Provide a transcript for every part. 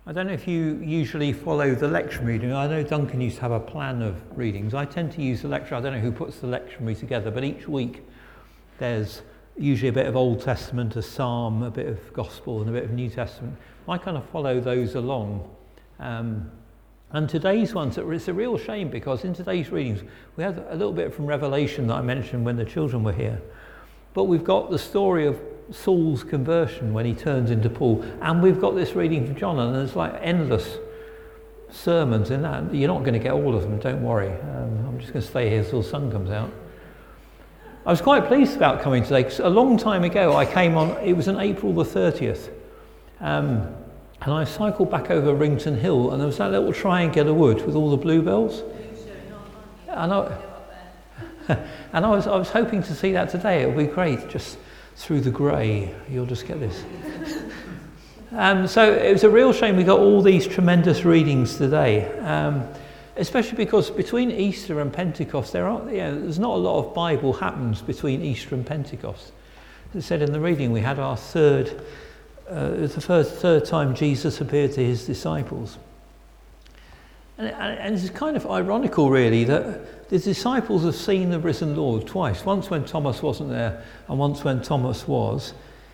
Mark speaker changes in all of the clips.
Speaker 1: I don't know if you usually follow the lectionary reading. I know Duncan used to have a plan of readings. I tend to use the lectionary. I don't know who puts the lectionary together, but each week there's usually a bit of Old Testament, a psalm, a bit of Gospel, and a bit of New Testament. I kind of follow those along. And today's ones, it's a real shame because in today's readings we had a little bit from Revelation that I mentioned when the children were here. But we've got the story of Saul's conversion when he turns into Paul, and we've got this reading from John, and there's like endless sermons in that. You're not going to get all of them, don't worry. I'm just going to stay here till the sun comes out. I was quite pleased about coming today because a long time ago I came on, it was on April the 30th, and I cycled back over Rington Hill, and there was that little triangular wood with all the bluebells. And I was hoping to see that today. It would be great, just through the grey, you'll just get this. So it was a real shame we got all these tremendous readings today, especially because between Easter and Pentecost, there's not a lot of Bible happens between Easter and Pentecost. As I said in the reading, we had our third time Jesus appeared to his disciples. And it's kind of ironical, really, that the disciples have seen the risen Lord twice. Once when Thomas wasn't there, and once when Thomas was.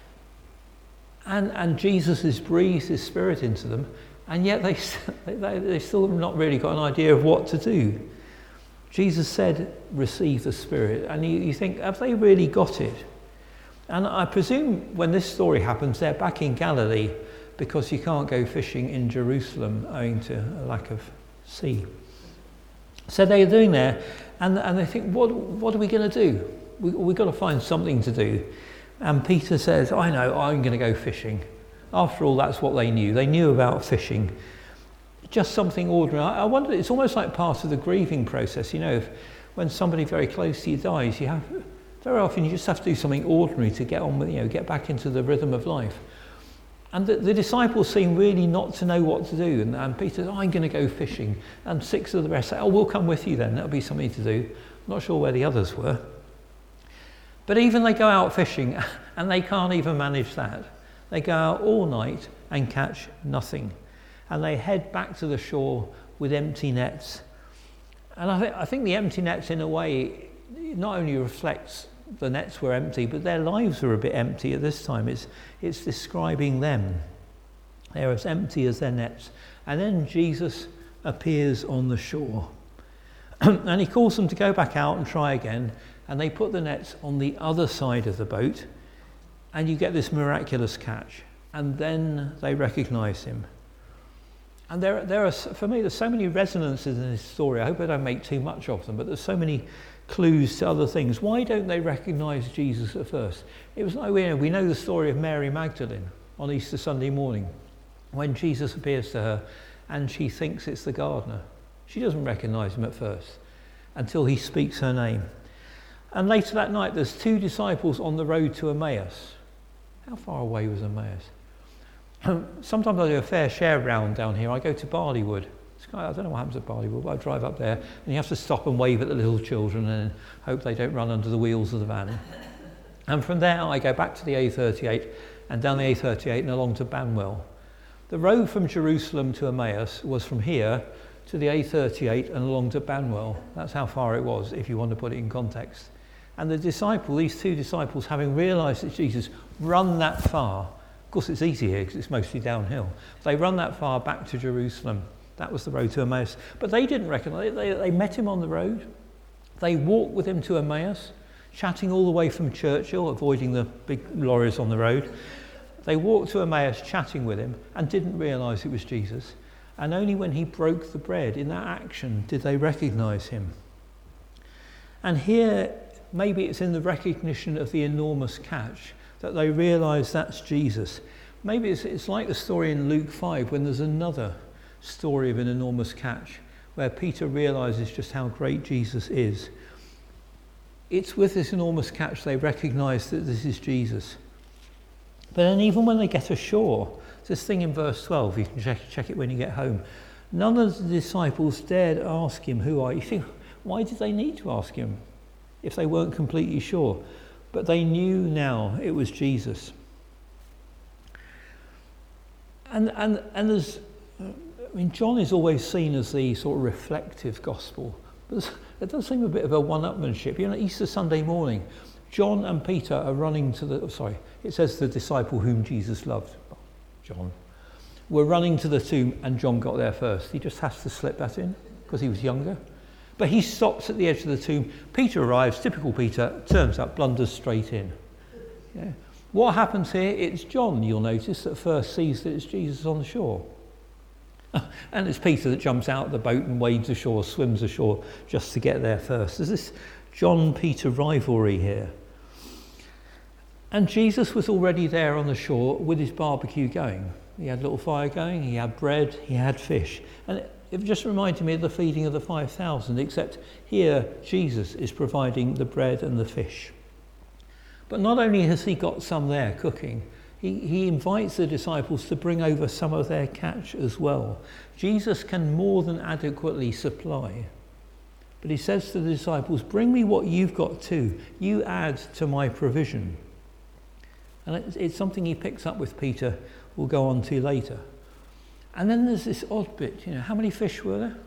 Speaker 1: And Jesus has breathed his Spirit into them, and yet they still have not really got an idea of what to do. Jesus said, receive the Spirit. And you think, have they really got it? And I presume when this story happens, they're back in Galilee because you can't go fishing in Jerusalem owing to a lack of sea. So they're doing there, and they think, what are we going to do? We've got to find something to do. And Peter says, I know, I'm going to go fishing. After all, that's what they knew. They knew about fishing. Just something ordinary. I wonder, it's almost like part of the grieving process. You know, when somebody very close to you dies, very often you just have to do something ordinary to get on with, get back into the rhythm of life. And the disciples seem really not to know what to do. And Peter says, I'm going to go fishing. And 6 of the rest say, we'll come with you then. That'll be something to do. I'm not sure where the others were. But even they go out fishing and they can't even manage that. They go out all night and catch nothing. And they head back to the shore with empty nets. And I think the empty nets, in a way, not only reflects the nets were empty, but their lives were a bit empty at this time. It's describing them. They're as empty as their nets. And then Jesus appears on the shore. And he calls them to go back out and try again. And they put the nets on the other side of the boat. And you get this miraculous catch. And then they recognize him. And there are, for me, there's so many resonances in this story. I hope I don't make too much of them, but there's so many clues to other things. Why don't they recognize Jesus at first? It was like, we know the story of Mary Magdalene on Easter Sunday morning when Jesus appears to her and she thinks it's the gardener. She doesn't recognize him at first until he speaks her name. And later that night, there's 2 disciples on the road to Emmaus. How far away was Emmaus? Sometimes I do a fair share round down here. I go to Barleywood. I don't know what happens at Barleywood, but I drive up there and you have to stop and wave at the little children and hope they don't run under the wheels of the van. And from there I go back to the A38 and down the A38 and along to Banwell. The road from Jerusalem to Emmaus was from here to the A38 and along to Banwell. That's how far it was, if you want to put it in context. And these 2 disciples, having realised that Jesus, run that far. Of course, it's easy here because it's mostly downhill. They run that far back to Jerusalem. That was the road to Emmaus. But they didn't recognise it. They met him on the road. They walked with him to Emmaus, chatting all the way from Churchill, avoiding the big lorries on the road. They walked to Emmaus, chatting with him, and didn't realise it was Jesus. And only when he broke the bread, in that action, did they recognise him. And here, maybe it's in the recognition of the enormous catch that they realise that's Jesus. Maybe it's like the story in Luke 5 when there's another story of an enormous catch where Peter realises just how great Jesus is. It's with this enormous catch they recognise that this is Jesus. But then even when they get ashore, this thing in verse 12, you can check it when you get home, none of the disciples dared ask him, who are you? You think, why did they need to ask him if they weren't completely sure? But they knew now it was Jesus. And there's I mean, John is always seen as the sort of reflective gospel, but it does seem a bit of a one-upmanship. You know, Easter Sunday morning, John and Peter are running to it says the disciple whom Jesus loved, John, were running to the tomb, and John got there first. He just has to slip that in because he was younger. But he stops at the edge of the tomb. Peter arrives, typical Peter, turns up, blunders straight in. Yeah. What happens here? It's John, you'll notice, that first sees that it's Jesus on the shore. And it's Peter that jumps out of the boat and wades ashore, swims ashore, just to get there first. There's this John-Peter rivalry here. And Jesus was already there on the shore with his barbecue going. He had a little fire going, he had bread, he had fish. And it just reminded me of the feeding of the 5,000, except here Jesus is providing the bread and the fish. But not only has he got some there cooking, he invites the disciples to bring over some of their catch as well. Jesus can more than adequately supply. But he says to the disciples, bring me what you've got too. You add to my provision. And it's something he picks up with Peter, we'll go on to later. And then there's this odd bit, you know, how many fish were there?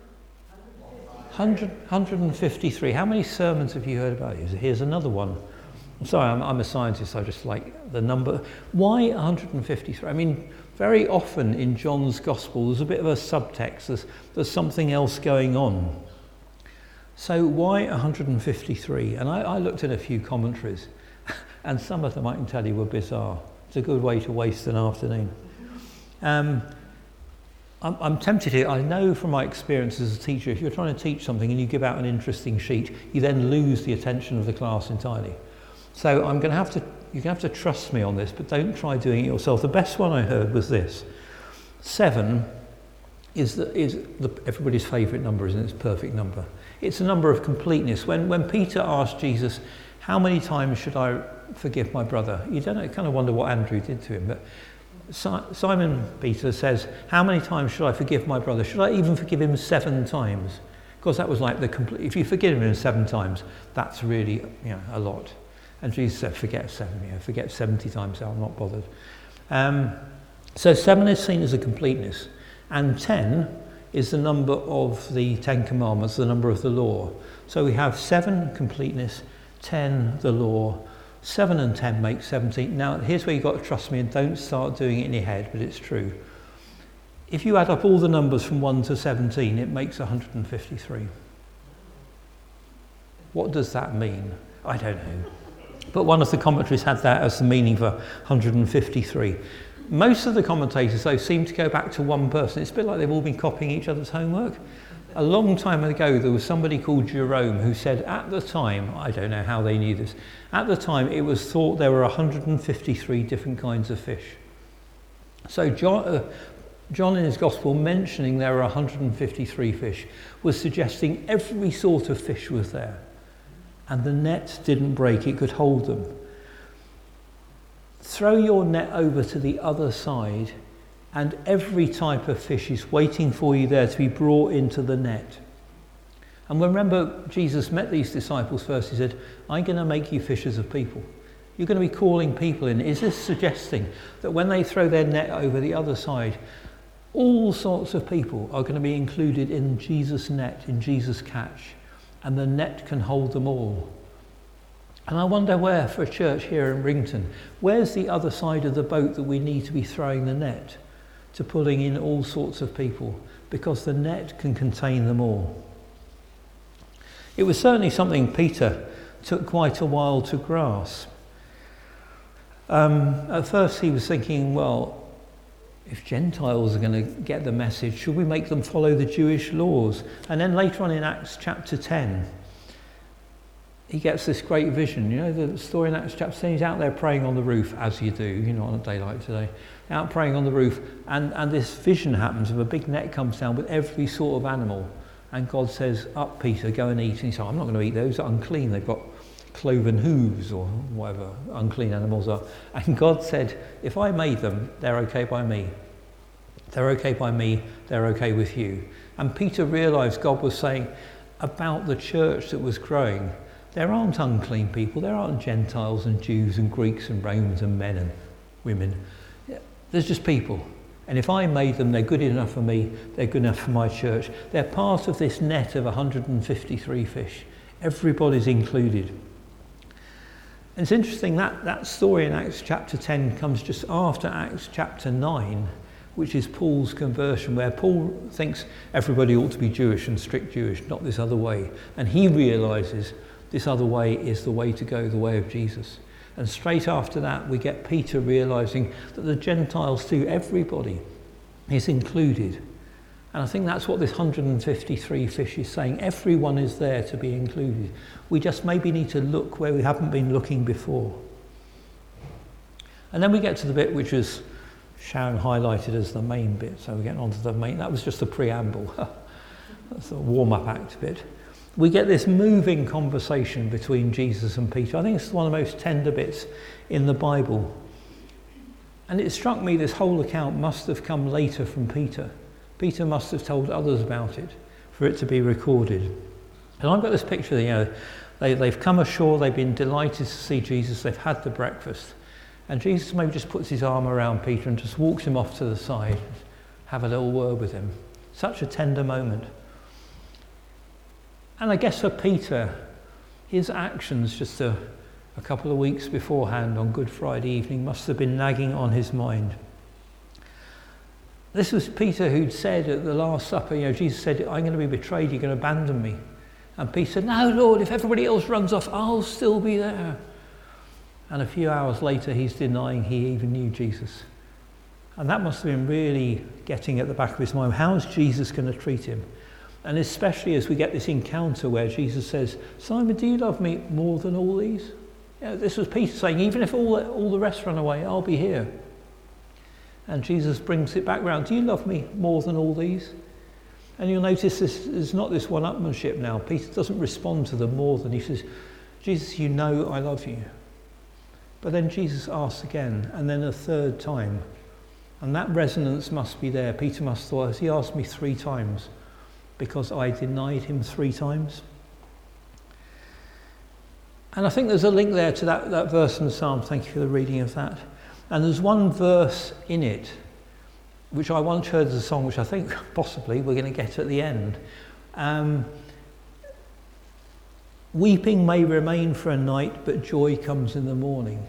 Speaker 1: 153. How many sermons have you heard about it? Here's another one. I'm sorry, I'm a scientist, I just like the number. Why 153? I mean, very often in John's Gospel, there's a bit of a subtext, there's something else going on. So why 153? And I looked at a few commentaries, and some of them I can tell you were bizarre. It's a good way to waste an afternoon. I'm tempted here. I know from my experience as a teacher, if you're trying to teach something and you give out an interesting sheet, you then lose the attention of the class entirely. So you're going to have to trust me on this, but don't try doing it yourself. The best one I heard was this. 7 is everybody's favourite number, isn't it? It's a perfect number. It's a number of completeness. When Peter asked Jesus, how many times should I forgive my brother? You don't know, kind of wonder what Andrew did to him, but Simon Peter says, how many times should I forgive my brother? Should I even forgive him 7 times? Because that was like if you forgive him 7 times, that's really a lot. And Jesus said, forget 7, forget 70 times, I'm not bothered. So 7 is seen as a completeness. And 10 is the number of the 10 commandments, the number of the law. So we have 7 completeness, 10 the law, 7 and 10 make 17. Now here's where you've got to trust me and don't start doing it in your head, but it's true. If you add up all the numbers from 1 to 17, it makes 153. What does that mean? I don't know. But one of the commentaries had that as the meaning for 153. Most of the commentators, though, seem to go back to one person. It's a bit like they've all been copying each other's homework. A long time ago, there was somebody called Jerome who said at the time, I don't know how they knew this, at the time it was thought there were 153 different kinds of fish. So John in his Gospel mentioning there were 153 fish was suggesting every sort of fish was there. And the net didn't break, it could hold them. Throw your net over to the other side and every type of fish is waiting for you there to be brought into the net. And remember, Jesus met these disciples first. He said, I'm going to make you fishers of people. You're going to be calling people in. Is this suggesting that when they throw their net over the other side, all sorts of people are going to be included in Jesus' net, in Jesus' catch, and the net can hold them all? And I wonder where, for a church here in Rington, where's the other side of the boat that we need to be throwing the net to pulling in all sorts of people, because the net can contain them all. It was certainly something Peter took quite a while to grasp. At first he was thinking, well, if Gentiles are going to get the message, should we make them follow the Jewish laws? And then later on in Acts chapter 10, he gets this great vision. You know the story in Acts chapter 10, he's out there praying on the roof, as you do, on a day like today, out praying on the roof, and this vision happens of a big net comes down with every sort of animal, and God says, up Peter, go and eat. And he said, I'm not going to eat those, they're unclean, they've got cloven hooves or whatever unclean animals are. And God said, if I made them, they're okay by me. They're okay by me, they're okay with you. And Peter realised God was saying about the church that was growing, there aren't unclean people, there aren't Gentiles and Jews and Greeks and Romans and men and women. There's just people. And if I made them, they're good enough for me, they're good enough for my church. They're part of this net of 153 fish. Everybody's included. And it's interesting that story in Acts chapter 10 comes just after Acts chapter 9, which is Paul's conversion, where Paul thinks everybody ought to be Jewish and strict Jewish, not this other way. And he realises this other way is the way to go, the way of Jesus. And straight after that, we get Peter realising that the Gentiles too, everybody is included. And I think that's what this 153 fish is saying. Everyone is there to be included. We just maybe need to look where we haven't been looking before. And then we get to the bit which was Sharon highlighted as the main bit. So we're getting on to the main. That was just the preamble. That's the warm-up act bit. We get this moving conversation between Jesus and Peter. I think it's one of the most tender bits in the Bible. And it struck me this whole account must have come later from Peter. Peter must have told others about it for it to be recorded. And I've got this picture, they've come ashore, they've been delighted to see Jesus, they've had the breakfast. And Jesus maybe just puts his arm around Peter and just walks him off to the side, have a little word with him. Such a tender moment. And I guess for Peter, his actions just a couple of weeks beforehand on Good Friday evening must have been nagging on his mind. This was Peter who'd said at the Last Supper, Jesus said, I'm going to be betrayed, you're going to abandon me. And Peter said, no, Lord, if everybody else runs off, I'll still be there. And a few hours later, he's denying he even knew Jesus. And that must have been really getting at the back of his mind. How's Jesus going to treat him? And especially as we get this encounter where Jesus says, Simon, do you love me more than all these? This was Peter saying, even if all the rest run away, I'll be here. And Jesus brings it back round. Do you love me more than all these? And you'll notice this is not this one-upmanship now. Peter doesn't respond to them more than he says, Jesus, you know I love you. But then Jesus asks again, and then a third time. And that resonance must be there. Peter must have thought, has he asked me 3 times? Because I denied him 3 times. And I think there's a link there to that verse in the Psalm. Thank you for the reading of that. And there's one verse in it, which I once heard as a song, which I think possibly we're going to get at the end. Weeping may remain for a night, but joy comes in the morning.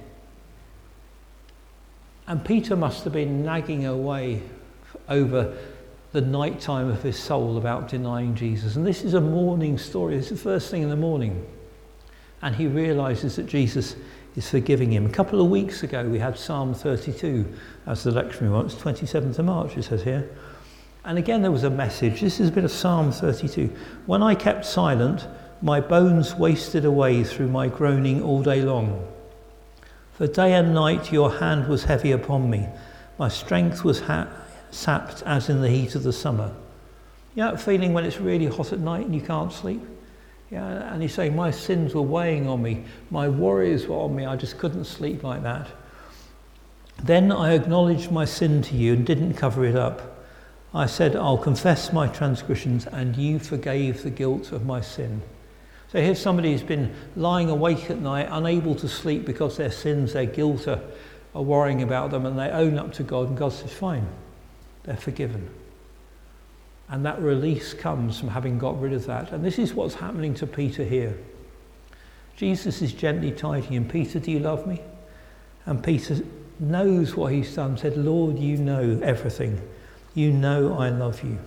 Speaker 1: And Peter must have been nagging away over the night time of his soul about denying Jesus. And this is a morning story. This is the first thing in the morning. And he realises that Jesus is forgiving him. A couple of weeks ago, we had Psalm 32 as the lectionary one. It's 27th of March, it says here. And again, there was a message. This is a bit of Psalm 32. When I kept silent, my bones wasted away through my groaning all day long. For day and night your hand was heavy upon me. My strength was sapped as in the heat of the summer. You know that feeling when it's really hot at night and you can't sleep? Yeah, and he's saying, my sins were weighing on me. My worries were on me. I just couldn't sleep like that. Then I acknowledged my sin to you and didn't cover it up. I said, I'll confess my transgressions, and you forgave the guilt of my sin. So here's somebody who's been lying awake at night, unable to sleep because their sins, their guilt are worrying about them, and they own up to God, and God says, fine, they're forgiven. And that release comes from having got rid of that. And this is what's happening to Peter here. Jesus is gently chiding him, Peter, do you love me? And Peter knows what he's done, said, Lord, you know everything. You know I love you.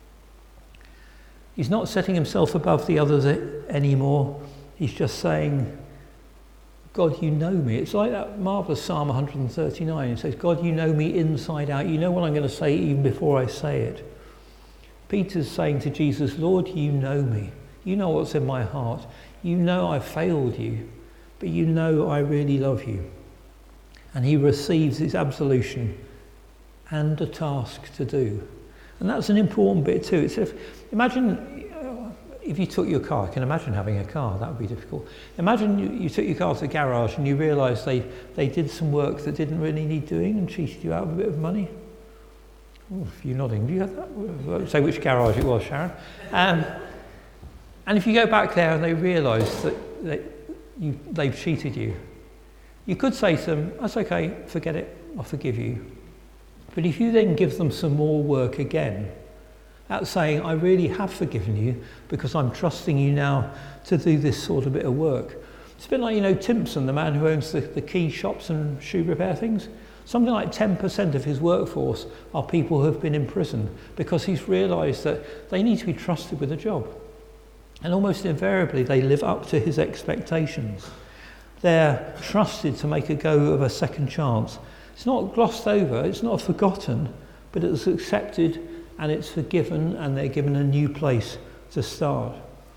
Speaker 1: He's not setting himself above the others anymore. He's just saying, God, you know me. It's like that marvellous Psalm 139. It says, God, you know me inside out. You know what I'm going to say even before I say it. Peter's saying to Jesus, Lord, you know me. You know what's in my heart. You know I failed you, but you know I really love you. And he receives his absolution and a task to do. And that's an important bit too. It's imagine if you took your car. I can imagine having a car. That would be difficult. Imagine you took your car to the garage and you realised they did some work that didn't really need doing and cheated you out of a bit of money. Oh, you're nodding. Do you have that? I won't say which garage it was, Sharon. And if you go back there and they realise that they've cheated you, you could say to them, that's okay, forget it, I'll forgive you. But if you then give them some more work again, that's saying, I really have forgiven you because I'm trusting you now to do this sort of bit of work. It's a bit like, Timpson, the man who owns the key shops and shoe repair things. Something like 10% of his workforce are people who have been in prison because he's realised that they need to be trusted with a job. And almost invariably, they live up to his expectations. They're trusted to make a go of a second chance. It's not glossed over, it's not forgotten, but it's accepted and it's forgiven, and they're given a new place to start.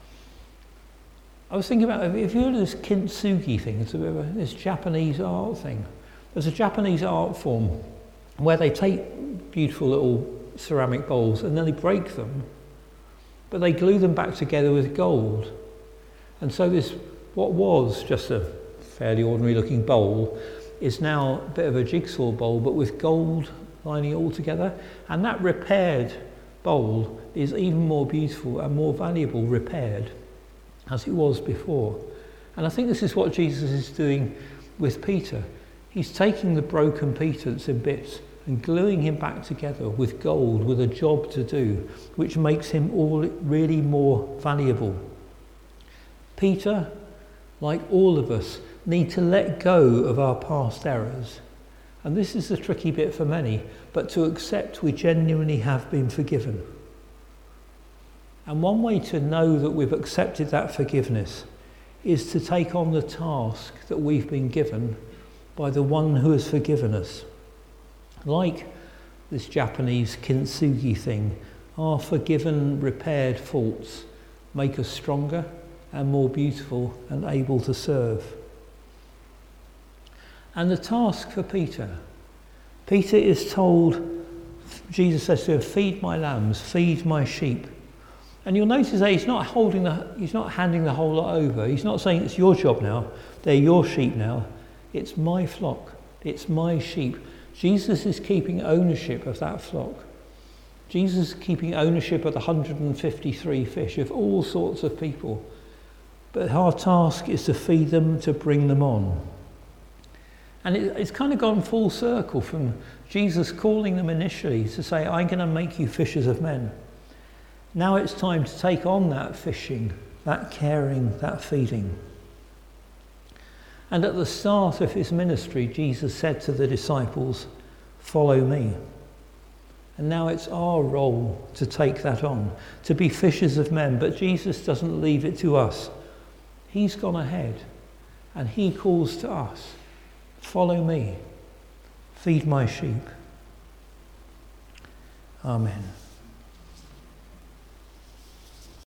Speaker 1: I was thinking about, if you look at this kintsugi thing, it's a bit of this Japanese art thing. There's a Japanese art form where they take beautiful little ceramic bowls and then they break them, but they glue them back together with gold. And so this, what was just a fairly ordinary looking bowl, is now a bit of a jigsaw bowl, but with gold lining it all together. And that repaired bowl is even more beautiful and more valuable repaired as it was before. And I think this is what Jesus is doing with Peter. He's taking the broken Peter that's in bits and gluing him back together with gold, with a job to do, which makes him all really more valuable. Peter, like all of us, need to let go of our past errors. And this is the tricky bit for many, but to accept we genuinely have been forgiven. And one way to know that we've accepted that forgiveness is to take on the task that we've been given by the one who has forgiven us. Like this Japanese kintsugi thing, our forgiven, repaired faults make us stronger and more beautiful and able to serve. And the task for Peter is told, Jesus says to him, feed my lambs, feed my sheep. And you'll notice that he's not handing the whole lot over. He's not saying it's your job now, they're your sheep now. It's my flock, it's my sheep. Jesus is keeping ownership of that flock. Jesus is keeping ownership of the 153 fish, of all sorts of people. But our task is to feed them, to bring them on. And it's kind of gone full circle from Jesus calling them initially to say, I'm going to make you fishers of men. Now it's time to take on that fishing, that caring, that feeding. And at the start of his ministry, Jesus said to the disciples, follow me. And now it's our role to take that on, to be fishers of men. But Jesus doesn't leave it to us. He's gone ahead and he calls to us, follow me, feed my sheep. Amen.